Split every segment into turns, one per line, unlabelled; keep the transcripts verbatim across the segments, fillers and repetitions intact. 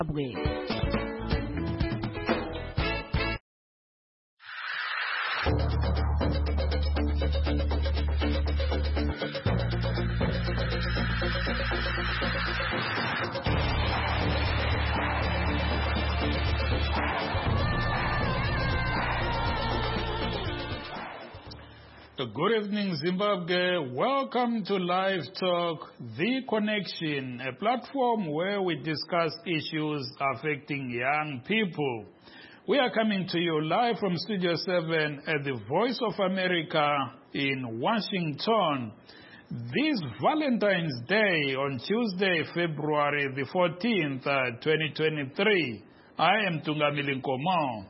Good evening, Zimbabwe. Welcome to Live Talk, The Connection, a platform where we discuss issues affecting young people. We are coming to you live from Studio seven at the Voice of America in Washington. This Valentine's Day on Tuesday, February the fourteenth, uh, twenty twenty-three. I am Tungamili Nkomo.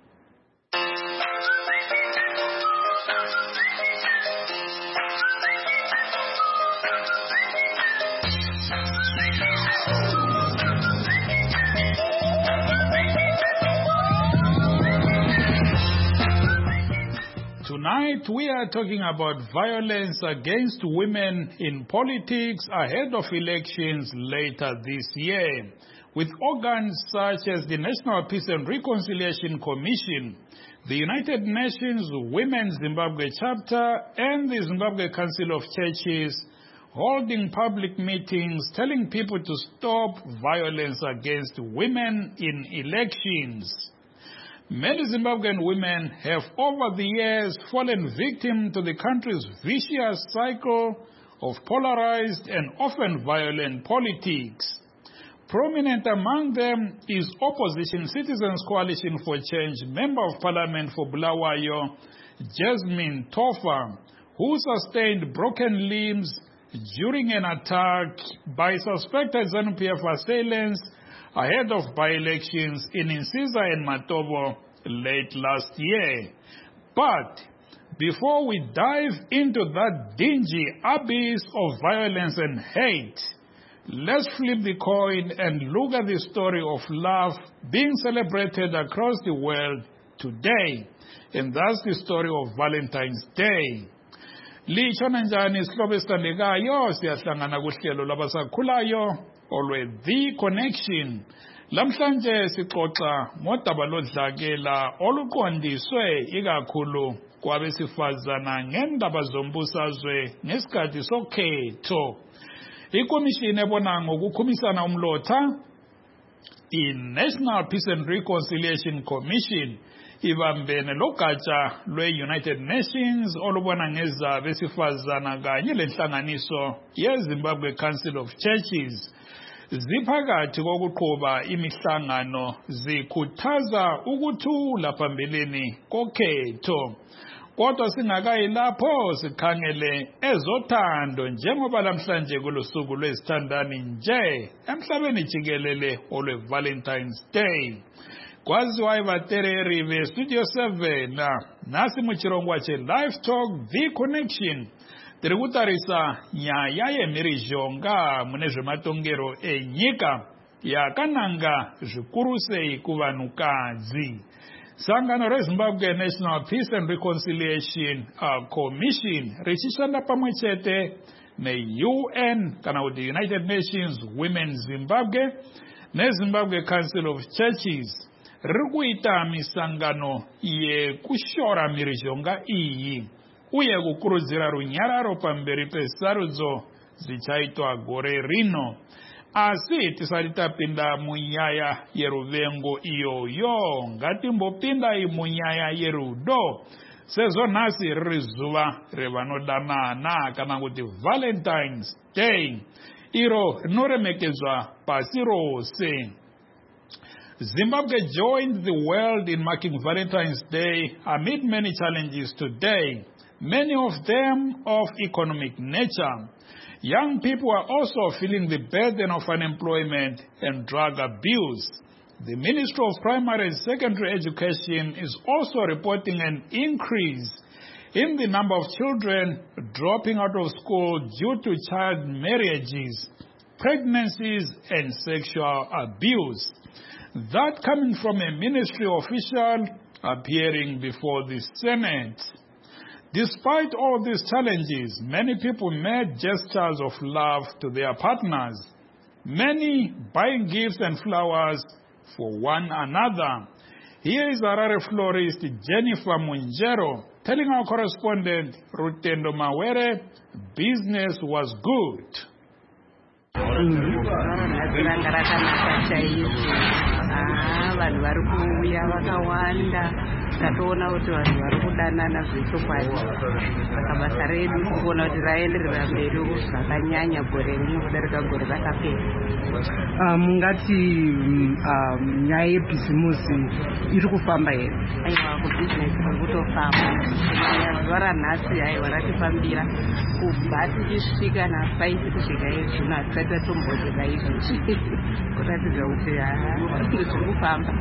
Tonight, we are talking about violence against women in politics ahead of elections later this year, with organs such as the National Peace and Reconciliation Commission, the United Nations Women's Zimbabwe Chapter, and the Zimbabwe Council of Churches holding public meetings telling people to stop violence against women in elections. Many Zimbabwean women have over the years fallen victim to the country's vicious cycle of polarized and often violent politics. Prominent among them is Opposition Citizens Coalition for Change Member of Parliament for Bulawayo, Jasmine Tofa, who sustained broken limbs during an attack by suspected ZANU-P F assailants ahead of by-elections in Insiza and Matobo late last year. But before we dive into that dingy abyss of violence and hate, let's flip the coin and look at the story of love being celebrated across the world today. And that's the story of Valentine's Day. Lichona njani isihlobo esithandekayo, siyahlangana kuhlelo labasakhulayo olwe The Connection. Lamhlanje sixoxa ngodaba lodlakela oluqondiswe ikakhulu kwabesifazana ngendaba zombusazwe ngesikhathi sokhetho. Ikomishini ebona ngokukhumisana umlotha, i-National Peace and Reconciliation Commission, ibambene logatsha lwe-United Nations olubona ngezabesifazana kanye lenhlanganiso ye-Zimbabwe Council of Churches ziphakathi kokuqhuba imihlangano zikhuthaza ukuthula phambeleni kokhetho. Kodwa singakayi lapho sikhangele ezothando njengoba lamhlanje kulusuku lwesithandani nje emhlabeni jikelele olwe Valentine's Day. Kwaziwa ivatereri ve Studio seven nasi muchirongwa che Live Talk The Connection. Tiri kutarisa nyaya yemhirizhonga mune zvematongero enyika yakananga zvikuru sei kuvanhukadzi. Sangano reZimbabwe National Peace and Reconciliation uh, Commission richishanda pamwe chete ne-U N kana kuti United Nations Women Zimbabwe neZimbabwe Council of Churches riri kuita misangano yekushora mhirizhonga iyi uye kukurudzira runyararo pamberi pesarudzo dzichaitwa gore rino. Asi tisati tapinda munyaya yeruvengo iyoyo, ngatimbopindai munyaya yerudo, sezvo nhasi riri zuva revanodanana kana kuti Valentine's Day, iro rinoremekedzwa pasi rose. Zimbabwe joined the world in marking Valentine's Day amid many challenges today, many of them of economic nature. Young people are also feeling the burden of unemployment and drug abuse. The Ministry of Primary and Secondary Education is also reporting an increase in the number of children dropping out of school due to child marriages, pregnancies, and sexual abuse. That coming from a ministry official appearing before the Senate. Despite all these challenges, many people made gestures of love to their partners. many buying gifts and flowers for one another. Here is Harare florist Jennifer Munjero telling our correspondent Rutendo Mawere business was good.
Tatoona kuti vanhu vari kudanana zvechokwadi saka basa redu kuona kuti raenderera mberi zvakanyanya gore rino kudarika gore rakapera.
Mungati nyaya yebhizimusi iri kufamba here?
Aiwa, kubhizinesi kuri kutofamba. Zuva ranhasi aiwa ratifambira kubva tichisvika nafaifi kusvika ejuni hatisati tatombosvika izvozvi kuratidza kuti zviri kufamba.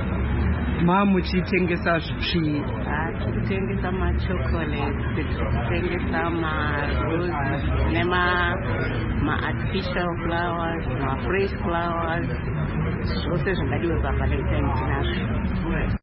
Ma muchitengesa zvipfii?
Tikutengesa machocolate, tikutengesa maroses nema ma-artificial flowers, ma-fresh flowers, zvose zvingadiwe pavalentine tinazvo.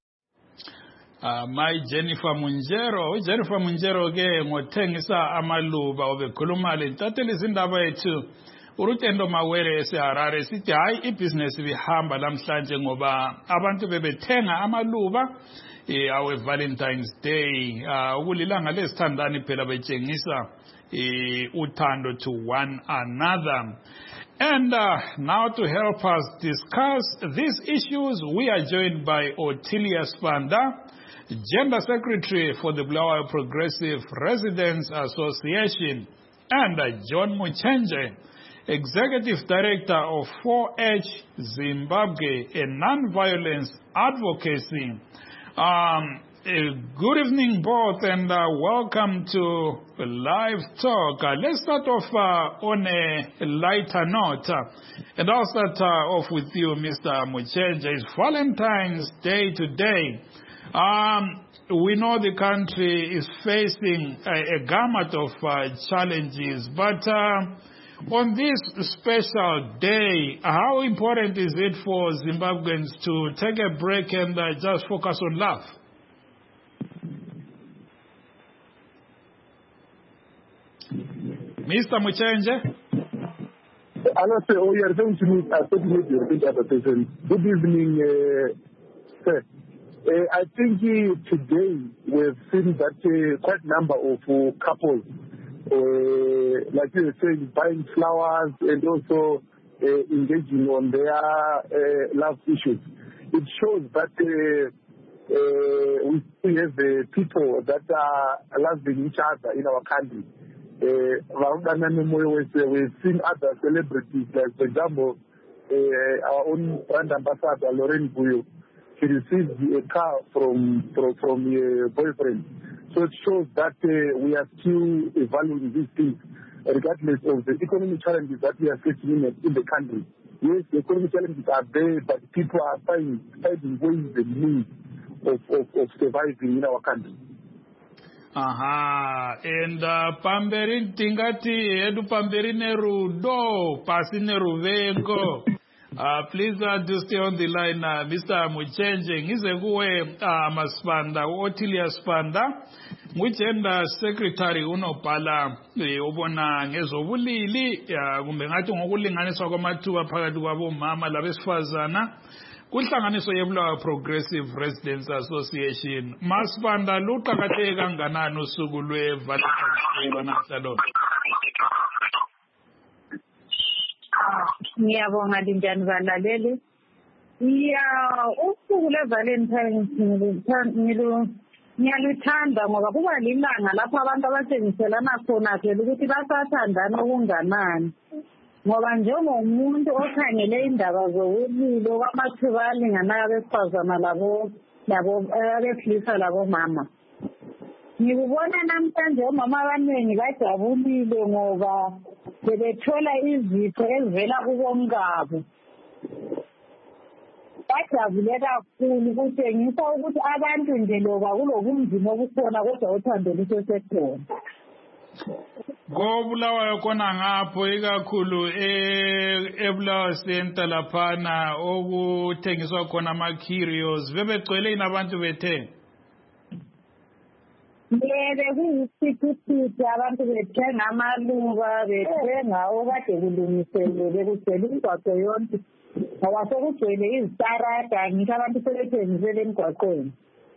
Uh, my Jennifer Munjero, Jennifer Munjero ke ngothengisa amaluba obekhuluma le ntatheli izindaba yethu uRutendo Mawere eseHarare sithi hayi ibusiness bihamba lamhlanje ngoba abantu bebethenga amaluba eh awe Valentine's Day uh, ukulilanga lesithandani phela betshengisa eh uthando to one another. And uh, now to help us discuss these issues we are joined by Ottilia Spanda, Gender Secretary for the Bulawayo Progressive Residents Association, and uh, John Muchenje, Executive Director of four H Zimbabwe, a non-violence advocacy. Um, uh, good evening both and uh, welcome to Live Talk. Uh, let's start off uh, on a lighter note. Uh, and I'll start uh, off with you, Mister Muchenje. It's Valentine's Day today. Um, we know the country is facing a, a gamut of uh, challenges, but uh, on this special day, how important is it for Zimbabweans to take a break and uh, just focus on love? Mister Muchenje?
Hello, sir. Oh, you are going to meet a certain other person. Good evening, uh, sir. Uh, I think uh, today we've seen that uh, quite a number of uh, couples, uh, like you were saying, buying flowers and also uh, engaging on their uh, love issues. It shows that uh, uh, we still have uh, people that are loving each other in our country. Uh, we've seen other celebrities, like, for example, uh, our own brand ambassador, Lauren Buyo. He received a car from from, from a boyfriend. So it shows that uh, we are still valuing these things, regardless of the economic challenges that we are facing in, in the country. Yes, the economic challenges are there, but people are finding, finding ways and means of, of, of surviving in our country.
Aha, and uh, pamberin tingati edu pamberin rudo pasine ruvengo. Uh, please uh, do stay on the line, uh, Mister Muchenje. Ngize kuwe uh, Maspanda, Ottilia Spanda, Muchenda Secretary unobhala ubona ngezobulili kumbe ngathi ngokulinganiswa kwamathuba phakathi kwabomama labesifazana kuhlanganiso yeBulawayo Progressive Residents Association. Maspanda luqakatheke kanganani usuku lwe-Valentine's Day lwanamhlanje?
Ngiyabonga linjani balaleli. Ya usuku lwe-Valentine's ngilo ngiyaluthanda ngoba kuba lilanga lapho abantu abatshengiselana khona phela ukuthi basathandana okunganani. Ngoba njengomuntu okhangele indaba zobulilo kwamathuba alinganayo abesifazana labo labo abesilisa labomama. Ngikubona namhlanje omama abaningi bajabulile ngoba bebethola izipho ezivela kubomkabo. Bajabule kakhulu kutshengisa ukuthi abantu nje loba kulokunzima obukhona kodwa uthando lusesekhona.
Kobulawayo khona ngapho ikakhulu eBulawayo Center laphana okuthengiswa khona ama-curios bebegcwele inabantu bethe.
bekuyisiphithiphithi abantu bethenga amaluba bethengawo kade kulungiselwe bekugcwele imigwaqo yonke ngoba sekugcwele izitarada ngisho abantu sebethengisele emgwaqweni.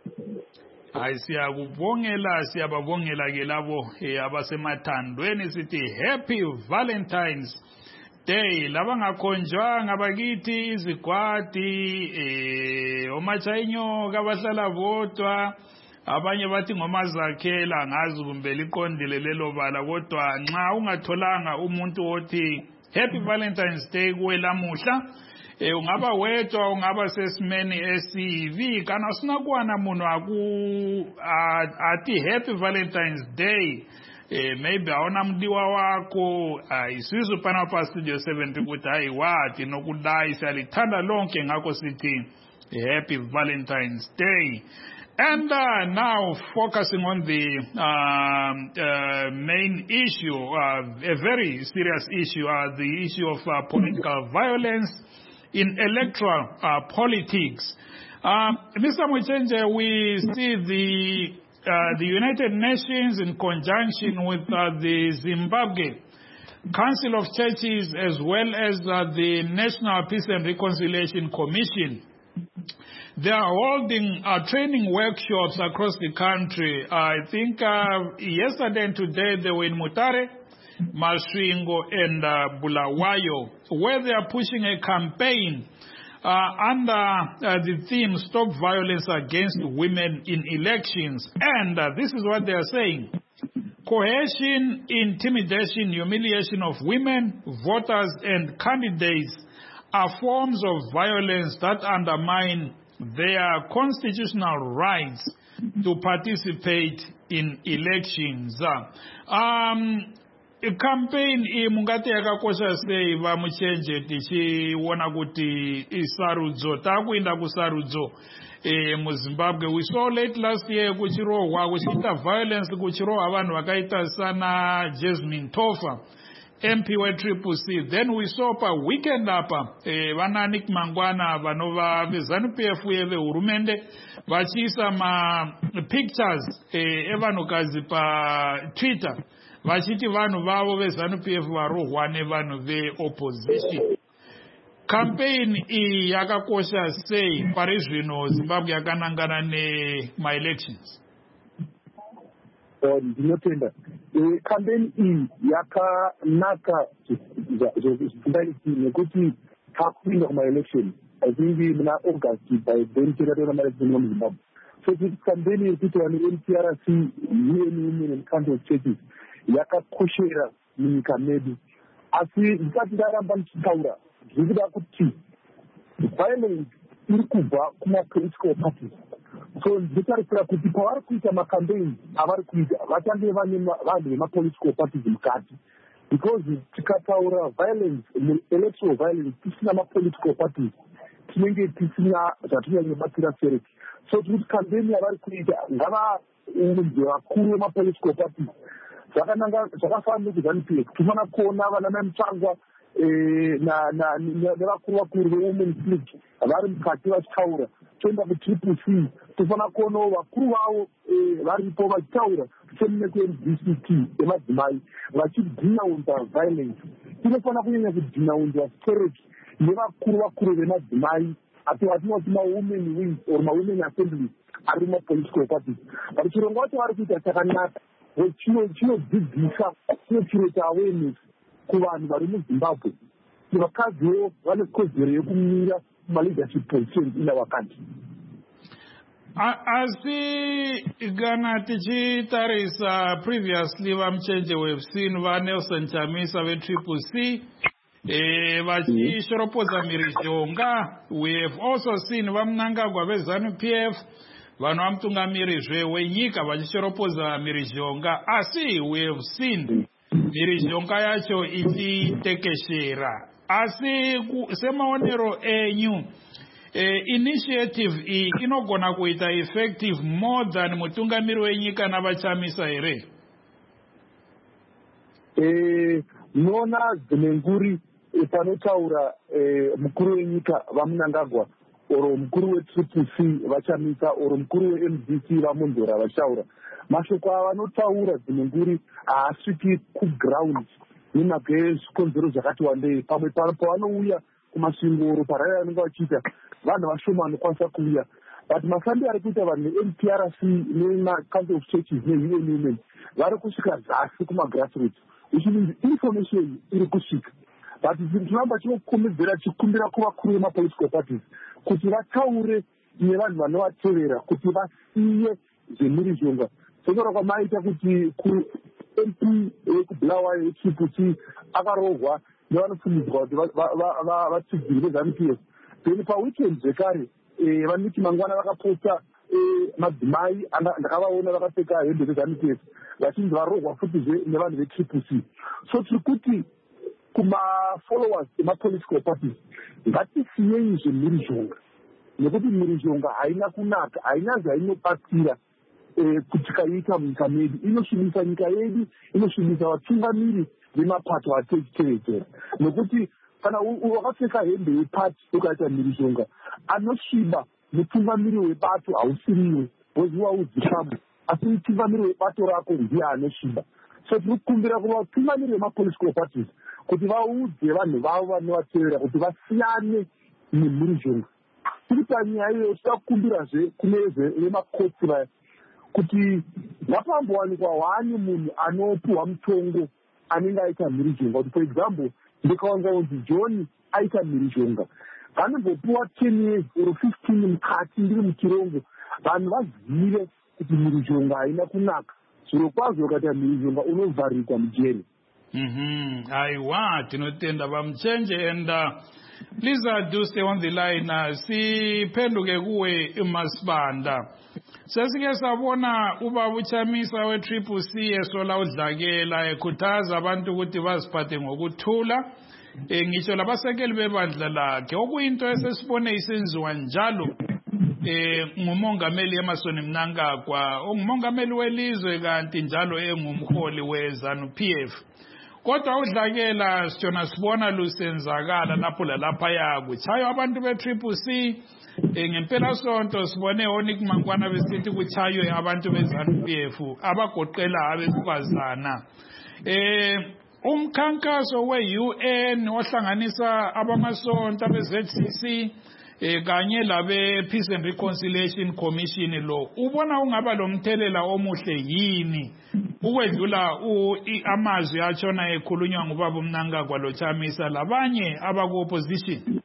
Hayi siyakubongela siyababongela ke labo abasemathandweni sithi happy Valentine's Day labangakhonjwanga bakithi izigwadi eh omachayinyoka abahlala bodwa abanye bathi ngomazakhela ngazi kumbe liqondile lelo bala kodwa nxa ungatholanga umuntu othi happy Valentine's Day kuwe lamuhla eh ungaba wedwa ungaba sesimeni esivi kana sinakwana munhu aku ati happy Valentine's Day eh maybe awona mdiwa wako isizwe pana pa studio seven ukuthi hayi wathi nokudai siyalithanda lonke ngakho sithi happy Valentine's Day. And uh, now focusing on the uh, uh, main issue, uh, a very serious issue, uh, the issue of uh, political violence in electoral uh, politics. Uh, Mister Muchenje, we see the uh, the United Nations in conjunction with uh, the Zimbabwe Council of Churches as well as uh, the National Peace and Reconciliation Commission. They are holding uh, training workshops across the country. Uh, I think uh, yesterday and today they were in Mutare, Masvingo and uh, Bulawayo, where they are pushing a campaign uh, under uh, the theme Stop Violence Against Women in Elections. And uh, this is what they are saying. Coercion, intimidation, humiliation of women, voters and candidates are forms of violence that undermine their constitutional rights to participate in elections. Um, a campaign imungati yakakosha sei va Muchenje tichiona kuti isarudzo takuenda kusarudzo e muZimbabwe. We saw late last year kuchirohwa kuchiita violence kuchirohwa vanhu vakaita sana Jasmine Tofa, M P wa Triple C. Then we saw pa weekend apa eh, vana Nick Mangwana vanova veZANU-P F vehurumende vachiisa ma pictures eh, evanhukazi pa Twitter vachiti vanhu vavo veZANU-P F varohwa nevanhu veopposition. Campaign iyi yakakosha sei pari zvino Zimbabwe yakanangana nema-elections?
Ndinotenda campaign iyi yakanaka nekuti takupinda kuma-election I think muna August by then tikatora ma-election muZimbabwe. So campaign irikuitwa ne-M T R C U N Women and Council of Churches yakakoshera munyika medu. Asi ndisati ndaramba ndichitaura zvirikuda kuti violence iri kubva kuma-political parties. So nditarisira kuti pavari kuita macampaign avari kuita vatange vane vanhu vema-political parties mukati, because tikataura violence electoral violence tisina ma-political parties tinenge tisina zvatinyanyobatira sereki. So tikuti campaign yavari kuita ngavaunze vakuru vema-political parties zvakafanana nekuZANU-P F tifanira kuona vana mai Mutsvangwa nevakuru vakuru veWomen's League vari mukati vachitaura. Toenda kuTriple C tofanira kuonawo vakuru vavo varipo vachitaura semune kuM D C T emadzimai vachidhinaunza violence. Tinofanira kunyanya kudhinaunzwa stereki nevakuru vakuru vemadzimai ati vatinoti ma-women wings or ma-women assemblies ari ma-political parties. But chirongwa chavari kuita chakanaka chinodzidzisa chinochinota awareness kuvanhu vari muZimbabwe kuti vakadziwo vane kodzero yekumira kuma-leadership positions in our country.
Asi kana tichitarisa previously vaMuchenje we've seen vaNelson Chamisa veTriple C eh vachishoropodza Mhirizhonga. We have also seen vaMnangagwa veZANU-P F vanhu vamutungamiriri wenyika vachishoropodza Mhirizhonga. Asi we have seen Mhirizhonga yacho ichitekeshera. Asi semaonero enyu eh, initiative iyi inogona kuita effective more than mutungamiri wenyika navachamisa here?
Eh, nona dzinenguri panotaura eh, mukuru wenyika vaMnangagwa oro mukuru wetriple C vachamisa oro mukuru weM D C vamonzora vachaura mashoko ava anotaura dzimwe nguri haasviki kuground nemhaka yezvikonzero zvakati wandei. Pamwe pavanouya kumasvingoro paraya vanenge vachiita vanhu vashoma vanokwanisa kuuya, but mafambiro ari kuita vanhu veN P R C nemaCouncil of Churches neU N Women vari kusvika zasi kumagrassroots, which means information iri kusvika. But tinoramba tinokumidzira chikumbira kuvakuru vemapolitical parties kuti vataure nevanhu vanovatevera kuti vasiye zvemhirizhonga sekora kwamaita kuti kuM P wekubulawayo wetriple C akarohwa nevanofumidzwa kuti vatsigiri veZANU P F. Then paweekend zvekare vaniti mangwana vakaposta madzimai ndakavaona vakapfeka hembe dzeZANU P F vachinzi varohwa futizve nevanhu vetriple C. So tiri kuti kuma-followers emapolitical parties ngatisiyei zvemhirizhonga nekuti mhirizhonga haina kunaka, haina zvainobatsira kuti kaita munyika medu. Inosvibisa nyika yedu, inosvibisa vatungamiri vemapato atechitevedzera, nekuti kana wakapfeka hembe yepati ukaita mhirizhonga anosviba mutungamiri webato hausiriwe woziva udzikamu, asi mutungamiri webato rako ndiye anosviba. So tiri kukumbira kuva vatungamiri vemapolitical parties kuti vaudze vanhu vavo vanovatevera kuti vasiyane nemhirizhonga. Tiri panyaya iyoyo tikakumbirazve kune vemakotsi vaya kuti ngapambowanikwa hwani munhu anopiwa mutongo anenge aita mhirizhonga. Kuti for example ndikawanza kunzi John aita mhirizhonga, vanombopiwa ten years or fifteen mukati ndiri muchirongo, vanhu vazive kuti mhirizhonga haina kunaka. Zviro kwazvo ukaita mhirizhonga unovharikwa mujeri.
Mhm. Aiwa, tinotenda vamuchenje and uh, Lisa do stay on the line. Uh, siphenduke kuwe uMasibanda. Sesike sabona ubaba uChamisa wetriple C esola udlakela ekhuthaza abantu ukuthi baziphathe ngokuthula. Eh ngisho labasekeli bebandla lakhe okuyinto esesibone isenziwa njalo eh ngumongameli eMasoni Mnangagwa, ongumongameli welizwe kanti njalo engumholi weZANU P F. Kodwa udlakela sijona sibona lusenzakala lapho lalapha yakuchayo abantu betriple C. Ngempela sonto sibone Onik Mangwana besithi kuchaywe abantu beZANU P F abagoqela abesifazana. Eh umkhankaso we-U N ohlanganisa abamasonto abe-Z C C eh kanye labe Peace and Reconciliation Commission lo ubona ungaba lomthelela omuhle yini ukwedlula amazwi atshona ekhulunywa ngubaba uMnangagwa lo Chamisa labanye abaku opposition?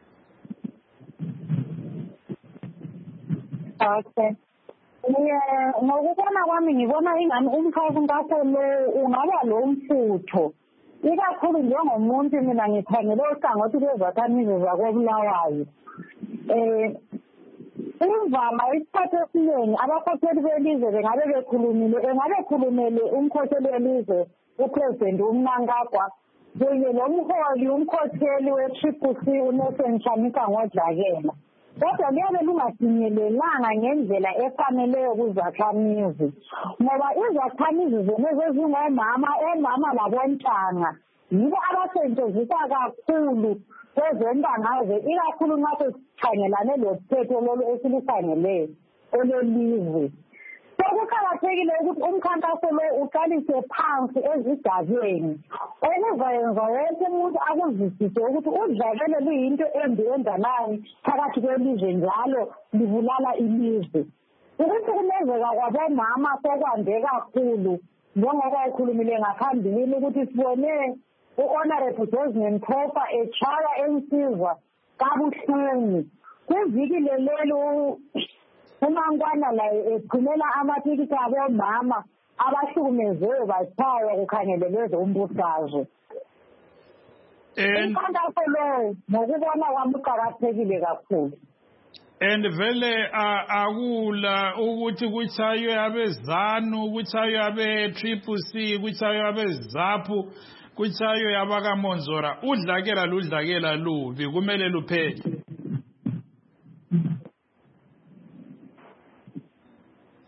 Okay. Yeah, ngokubona kwami ngibona ingani umkhankaso lo ungaba lo mfutho. Ikakhulu njengomuntu mina ngikhangele uhlangothi lwezakhamizi zakoBulawayo. Eh imvama isikhathi esiningi abakhokheli belizwe bengabe bekhulumile engabe khulumele umkhokheli welizwe uPresident uMnangagwa kunye nomholi umkhokheli wetriple C uNelson Chamisa ngodlakela. Kodwa liyabe lungafinyelelanga ngendlela efaneleyo kuzakhamizi, ngoba izakhamizi zona ezingomama, omama labontanga yibo abasentshenziswa kakhulu kwezentangaze, ikakhulu nxa sikhangelane lophetho lolu esilukhangeleyo olwelizwe. Sokuqakathekile ukuthi umkhankaso lo uqalise phansi ezigabeni okuzayenza wonke umuntu akuzwisise ukuthi udlakela luyinto embi enganani phakathi kwelizwe njalo libulala ilizwe. Ukuhlukumezeka kwabomama sokwande kakhulu njengoba ukhulumile ngaphambilini ukuthi sibone u-Honorable Desmond Khofa etshaya ensizwa kabuhlungu. Kwiviki lelo uMangwana laye ephumela amaphikisi abomama abahlukumezeyo batshaywa kukhangelelwe umbusazwe. Umkhankaso lo ngokubona kwami uqakathekile kakhulu.
And vele akula ukuthi kuchaywe abeZANU, kuchaywe abe-Triple C, kuchaywe abeZAPU, kuchaywe abakaMonzora. Udlakela ludlakela lubi kumele luphele.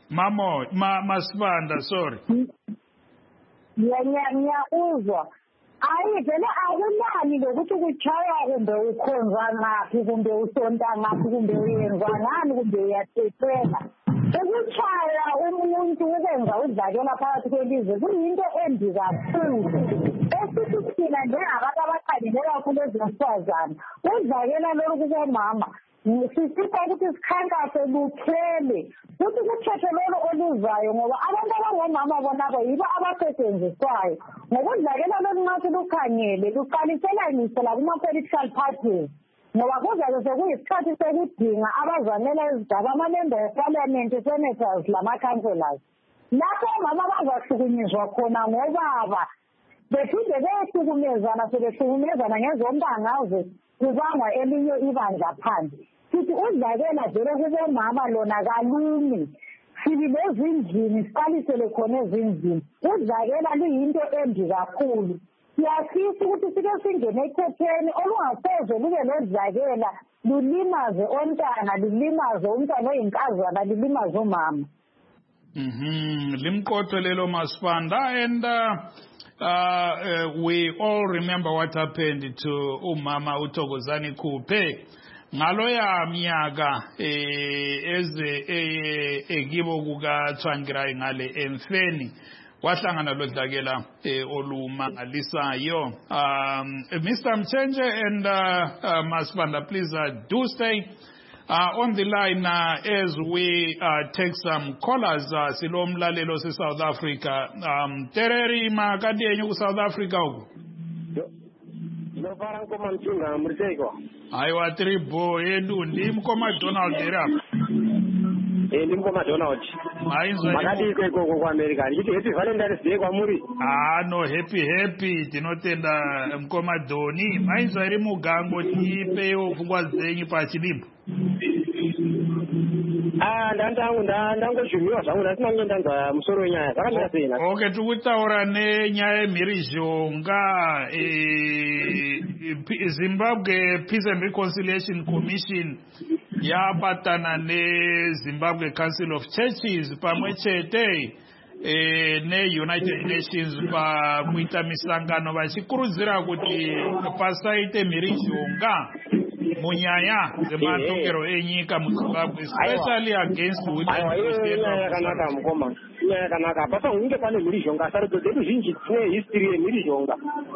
Mamo, ma Masibanda, sorry.
Ngiyakuzwa. hayi vele akunani lokuthi kuchaya kumbe ukhonza ngaphi kumbe usonta ngaphi kumbe uyenza ngani kumbe uyathethela. Ukuchaya umuntu ukwenza udlakela phakathi kwelizwe kuyinto embi kakhulu. Esithi thina njengabantu abaqalile kakhulu ezesifazane udlakela lokhu kubomama sisipha ukuthi sikhankase luphele futhi kuthethwe lolo oluzayo ngoba abantu abangomama bonabo yibo abasetshenziswayo ngokudlakela lolu nxa lukhangele luqalisela ngisela kuma-political parties ngoba kuzabe sekuyisikhathi sekudinga abazamela izigaba ama-member of-parliament, senators lama-councillors. Lapho omama bazahlukunyezwa khona ngobaba bephinde beyehlukumezana sebehlukumezana ngezombangaze kubangwa elinye ibandla phandle. Sithi udlakela vele kubomama lona kalumi sibile ezindlini siqalisele khona ezindlini udlakela luyinto embi kakhulu. Siyafisa ukuthi sike singene ekhepheni olungasoze lube lodlakela lulimaze ontanga lulimaze umntwana oyinkazana lulimaze umama.
Mhm, limqotho lelo Masipanda. And uh, uh, uh, we all remember what happened to umama uThokozani Khuphe ngaloya minyaka eh eze ekibo kuka Tsvangirai ngale emfeni wahlangana lodlakela olumangalisayo. um Mister Mchenje and uh, uh, Masipanda, please uh, do stay uh, on the line uh, as we uh, take some callers. uh, silomlalelo se South Africa. um Tereri makadienyu ku South Africa uku
no para ngoma mthinga mriseko
ayiwa tribo yenu ndimkoma Donald era
eh ndimkoma Donald
ayizwa
makadi kweko kwa America ndithi happy Valentine's Day kwa muri.
ah no happy happy tinotenda mkoma Doni ayizwa iri mugango tipe ofungwazenyi pachilimbo.
ah ndandangu ndangojumiwa zvangu ndasina kunyendanza musoro wenyaya zvakamira sei na.
Okay, tikutaura nenyaya yemhirizhonga eh Zimbabwe Peace and Reconciliation Commission yabatana neZimbabwe Council of Churches pamwe chete eh ne-United Nations pakuita misangano vachikurudzira kuti pasaite mhirizhonga munyaya dzematokero enyika muZimbabwe, especially against women.
Yakanaka mukoma, yakanaka. Pasa hunge pane mhirizhonga sarudzo dzedu zhinji dzine history yemhirizhonga.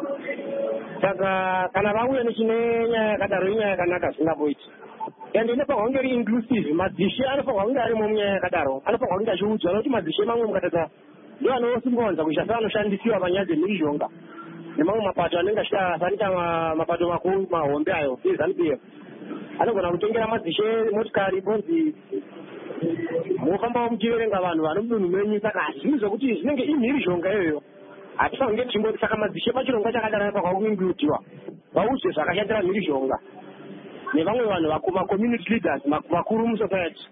Saka kana vauya nechine nyaya yakadaro inyaya yakanaka zvingaboiti. Ende inofanirwa kunge iri inclusive. Madzishe anofanirwa kunge arimo munyaya yakadaro. Anofanirwa kunge achiudzwa nokuti madzishe mamwe mukatadza ndiwo anosimbawanza kuita seanoshandisiwa panyaya dzemhirizhonga nemamwe mapato anenge achiita mapato makuru mahombe ayo eZANU P F anogona kutengera madzishe motikari bonzi mufambawo muchiverenga vanhu vari mudunhu menyu. Saka zvinhu zvokuti zvinenge imhirizhonga iyoyo hatifange tichimboti saka madzishe pachirongwa chakadaro anofanirwa kuincludiwa vaudzwe zvakashatira mhirizhonga nevamwe vanhu macommunity leaders vakuru musociety.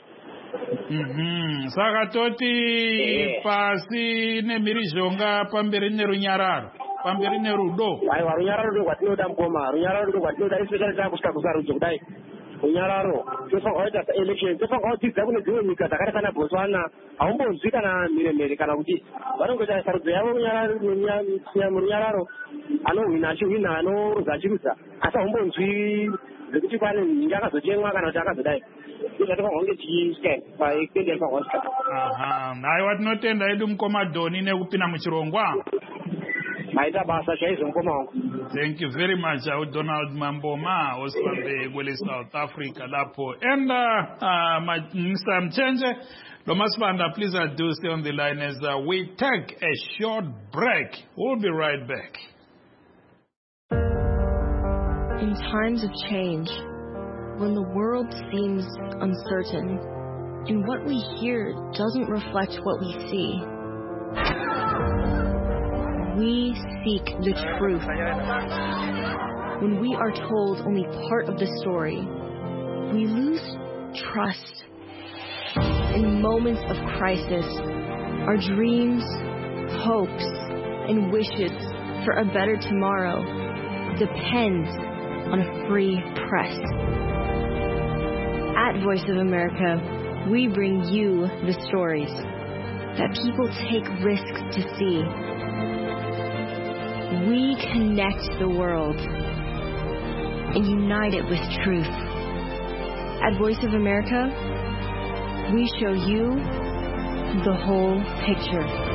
Mhm, saka toti pasi nemhirizhonga pamberi nerunyararo pamberi nerudo.
Aiwa, runyararo ndo kwatinoda mukoma, runyararo ndo kwatinoda especially takusvika kusarudzo kudai. Runyararo tofanirwa kuita election, tofanirwa kudzidza kune dzimwe nyika dzakaita sana Botswana, haumbonzwi kana mheremhere kana kuti vanongoita sarudzo yavo murunyararo, anohwina achihwina, anorodza achirodza, asi haumbonzwi zvekuti pane nhingi akazochemwa kana kuti akazodai.
Aha, aiwa tinotenda edu mukoma Doni nekupinda muchirongwa.
Maita basa chaizvo mukoma wangu.
Thank you very much, uh, Donald Mamboma, osipambe kwele South Africa lapo. And uh, uh, my, Mister Mchenje, Lomasipanda, please uh, do stay on the line as uh, we take a short break. We'll be right back.
In times of change, when the world seems uncertain, and what we hear doesn't reflect what we see, we seek the truth. When we are told only part of the story, we lose trust. In moments of crisis, our dreams, hopes, and wishes for a better tomorrow depend on a free press. At Voice of America, we bring you the stories that people take risks to see. we connect the world and unite it with truth. At Voice of America, we show you the whole picture.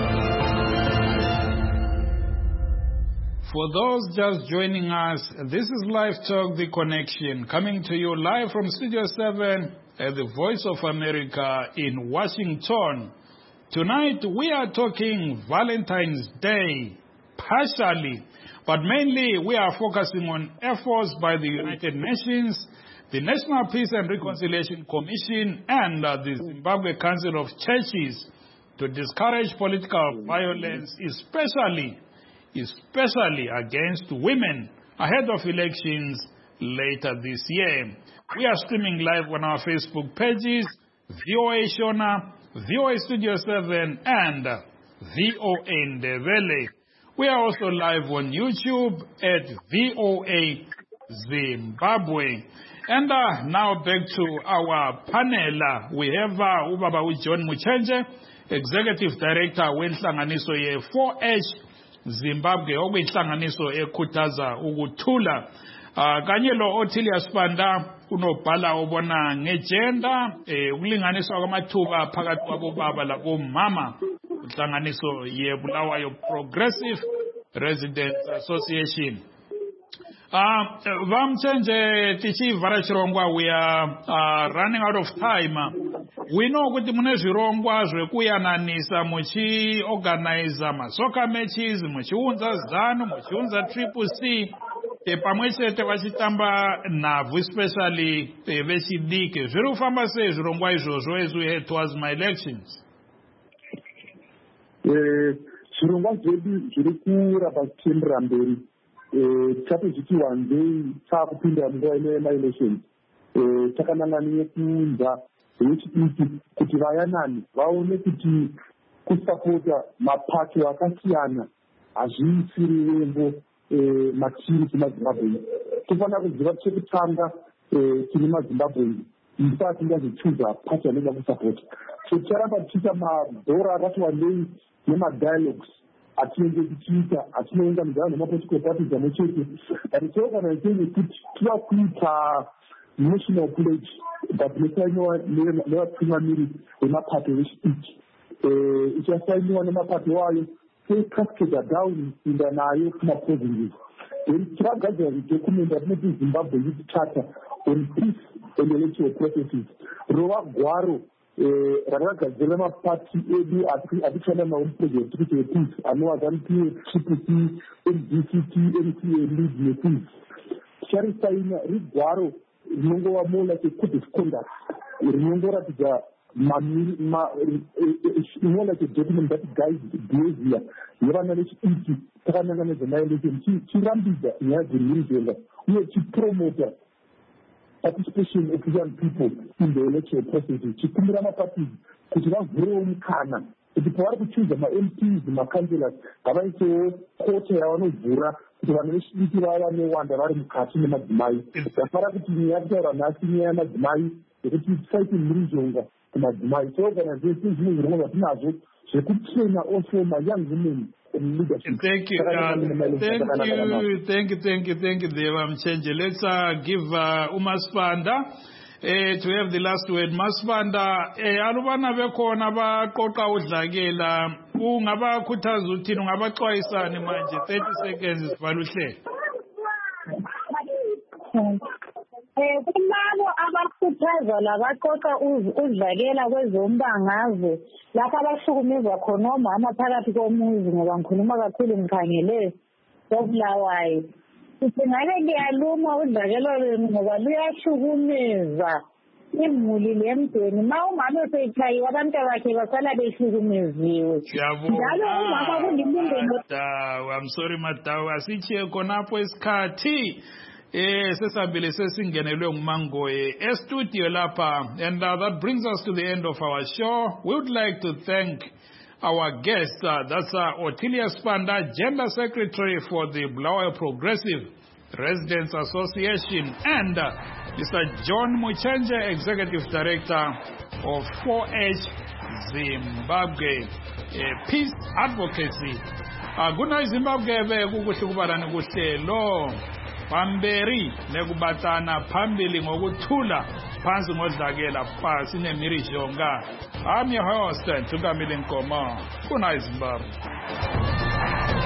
For those just joining us, this is Live Talk, The Connection, coming to you live from Studio seven at the Voice of America in Washington. Tonight, we are talking Valentine's Day, partially, but mainly we are focusing on efforts by the United Nations, the National Peace and Reconciliation Commission, and uh, the Zimbabwe Council of Churches to discourage political violence, especially especially against women ahead of elections later this year. We are streaming live on our Facebook pages, V O A Shona, V O A Studio seven, and V O A Ndebele. We are also live on YouTube at V O A Zimbabwe. And uh, now back to our panel. We have uh, Ubaba John Muchenje, Executive Director wenhlanganiso ye four H Zimbabwe okuyinhlanganiso ekhuthaza ukuthula uh, kanye lo Otilia Spanda unobhala obona ngegender eh ukulinganiswa kwamathuba phakathi kwabobaba labomama inhlanganiso yeBulawayo Progressive Residents Association. Uh, Vamchenje Tichi Varachirongwa, we are uh, running out of time. We know kuti mune zvirongwa zvekuyananisa muchi organize masoka matches, muchiunza zanu, muchiunza triple C, e pamwe chete vachitamba nhabvu especially e, vechidiki. Zviri kufamba sei zvirongwa izvozvo as we head towards my elections?
Zvirongwa zvedu zviri kuramba zvichienderera mberi. Tichati zviti wanzei taakupinda munguva ino yemaelections, takanangana kuunza vechidiki kuti vayanani vaone kuti kusapota mapato akasiyana hazviisiri wembo machiri kumazimbabwe. Tofanira kuziva chekutanga tine mazimbabwe isati tingazochuza pati anoda kusapota. So ticharamba tichiita mabhora akati wandei nemadialogues atinenge tichiita atinounganidzana nemapolitical parties amwe chete, but tiorganizing kuti tova kuita national pledge that inosainiwa nevatungamiri vemapato vechidiki, ichasainiwa nemapato wayo secascada down kuinda nayo kumaprovinces. Then tivagadzira document atinoti Zimbabwe Youth Charter on peace and electoral processes, rova gwaro rakagadzira mapati edu atishanda nawo muproject kuti wepeace anova ZANU-P F, Triple C, M D C T, M C A, League nepeace. Ticharisaina rigwaro rinongova more like a code of conduct, rinongoratidza more like a document that guides behavior yevana vechidiki takanangana nezvemaelection, chirambidza nyaya dzemhirizhonga uye chipromota participation of young people in the electoral processes, chikumbira maparties kuti vavhurewo mukana kuti pavari kuchuza ma-M Ps ma-councillors ngavaisewo koto yavanovhura kuti vanhu vechidiki vava newanda vari mukati nemadzimai. Zvafara kuti nyaya kutaura nhasi nyaya yamadzimai yekuti tisaite mhirizhonga kumadzimai. So organization zvimwe zvirongwa zvatinazvo zvekutraina also ma-young women.
Thank you, uh, thank you, thank you, thank you, thank you, Deva Mchenje. Let's uh, give uh, Umaspanda uh, to have the last word. Maspanda, alubana bekhona baqoqa udlakela ungabakhuthaza uthini ungabaxwayisani manje thirty seconds sivaluhle.
Eh kulabo abakhuthaza labaqoqa udlakela kwezombangazwe lapha abahlukumezwa khona omama phakathi komuzi, ngoba ngikhuluma kakhulu ngikhangele koBulawayo. Singake ngiyaluma udlakela lwenu ngoba luyahlukumeza imuli lemndeni. Ma umama esechayiwe abantu bakhe basala behlukumeziwe. Njalo umama kulilungelo.
I'm sorry Matawa, asichiye khonapho isikhathi. Eh sesabile sesingenelwe ngumangoye e-studio lapha, and uh, that brings us to the end of our show. We would like to thank our guest, uh, that's uh, Otilia Spanda, Gender Secretary for the Bulawayo Progressive Residents Association, and uh, Mister John Muchenje, Executive Director of four H Zimbabwe uh, Peace Advocacy akuna izimbabwe bekukuhle kubalani kuhlelo Bamberi nekubatana phambili ngokuthula phansi ngodlakela phasi nemiri jonga. I'm your host, Tukamili Nkomo. Kuna Zimbabwe.